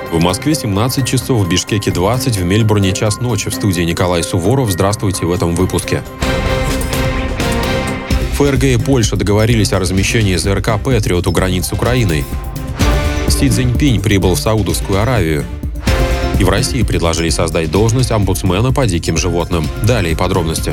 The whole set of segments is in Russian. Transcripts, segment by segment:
В Москве 17 часов, в Бишкеке 20, в Мельбурне час ночи. В студии Николай Суворов. Здравствуйте в этом выпуске. ФРГ и Польша договорились о размещении ЗРК «Патриот» у границ с Украиной. Си Цзиньпинь прибыл в Саудовскую Аравию. И в России предложили создать должность омбудсмена по диким животным. Далее подробности.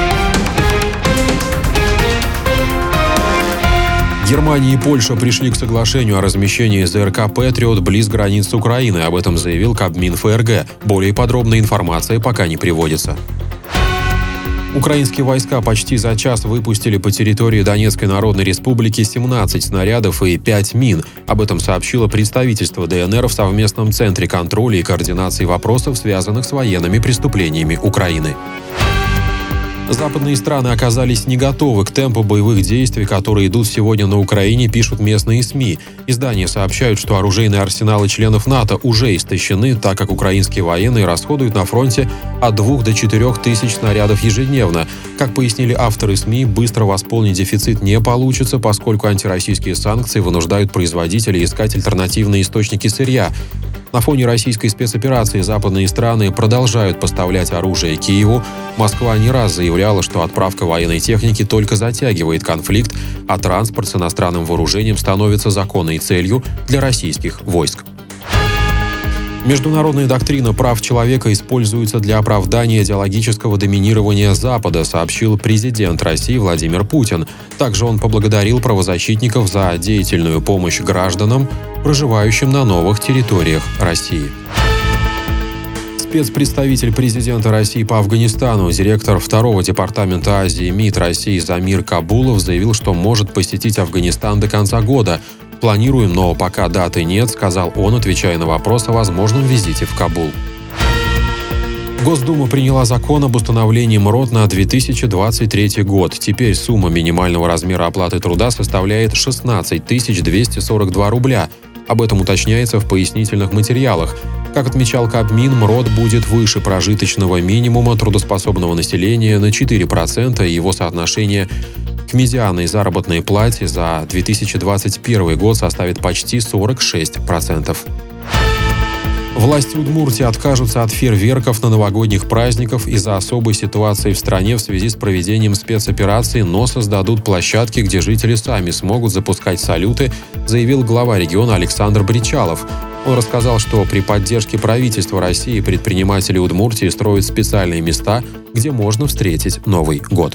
Германия и Польша пришли к соглашению о размещении ЗРК «Патриот» близ границ с Украиной. Об этом заявил Кабмин ФРГ. Более подробная информация пока не приводится. Украинские войска почти за час выпустили по территории Донецкой Народной Республики 17 снарядов и 5 мин. Об этом сообщило представительство ДНР в совместном центре контроля и координации вопросов, связанных с военными преступлениями Украины. Западные страны оказались не готовы к темпу боевых действий, которые идут сегодня на Украине, пишут местные СМИ. Издания сообщают, что оружейные арсеналы членов НАТО уже истощены, так как украинские военные расходуют на фронте от 2 до 4 тысяч снарядов ежедневно. Как пояснили авторы СМИ, быстро восполнить дефицит не получится, поскольку антироссийские санкции вынуждают производителей искать альтернативные источники сырья. На фоне российской спецоперации западные страны продолжают поставлять оружие Киеву. Москва не раз заявляла, что отправка военной техники только затягивает конфликт, а транспорт с иностранным вооружением становится законной целью для российских войск. Международная доктрина прав человека используется для оправдания идеологического доминирования Запада, сообщил президент России Владимир Путин. Также он поблагодарил правозащитников за деятельную помощь гражданам, проживающим на новых территориях России. Спецпредставитель президента России по Афганистану, директор 2-го департамента Азии МИД России Замир Кабулов заявил, что может посетить Афганистан до конца года. «Планируем, но пока даты нет», — сказал он, отвечая на вопрос о возможном визите в Кабул. Госдума приняла закон об установлении МРОТ на 2023 год. Теперь сумма минимального размера оплаты труда составляет 16 242 рубля. Об этом уточняется в пояснительных материалах. Как отмечал Кабмин, МРОТ будет выше прожиточного минимума трудоспособного населения на 4%, и его соотношение к медианной заработной плате за 2021 год составит почти 46%. Власти Удмуртии откажутся от фейерверков на новогодних праздниках из-за особой ситуации в стране в связи с проведением спецоперации, но создадут площадки, где жители сами смогут запускать салюты, заявил глава региона Александр Бричалов. Он рассказал, что при поддержке правительства России предприниматели Удмуртии строят специальные места, где можно встретить Новый год.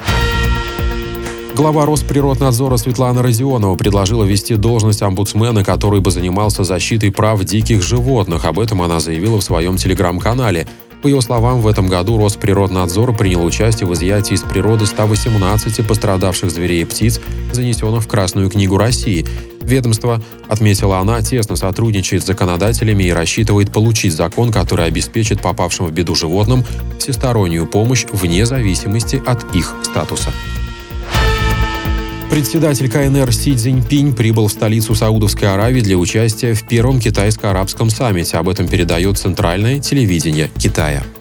Глава Росприроднадзора Светлана Родионова предложила ввести должность омбудсмена, который бы занимался защитой прав диких животных. Об этом она заявила в своем телеграм-канале. По ее словам, в этом году Росприроднадзор принял участие в изъятии из природы 118 пострадавших зверей и птиц, занесенных в Красную книгу России. Ведомство, отметила она, тесно сотрудничает с законодателями и рассчитывает получить закон, который обеспечит попавшим в беду животным всестороннюю помощь вне зависимости от их статуса. Председатель КНР Си Цзиньпинь прибыл в столицу Саудовской Аравии для участия в первом китайско-арабском саммите. Об этом передает центральное телевидение Китая.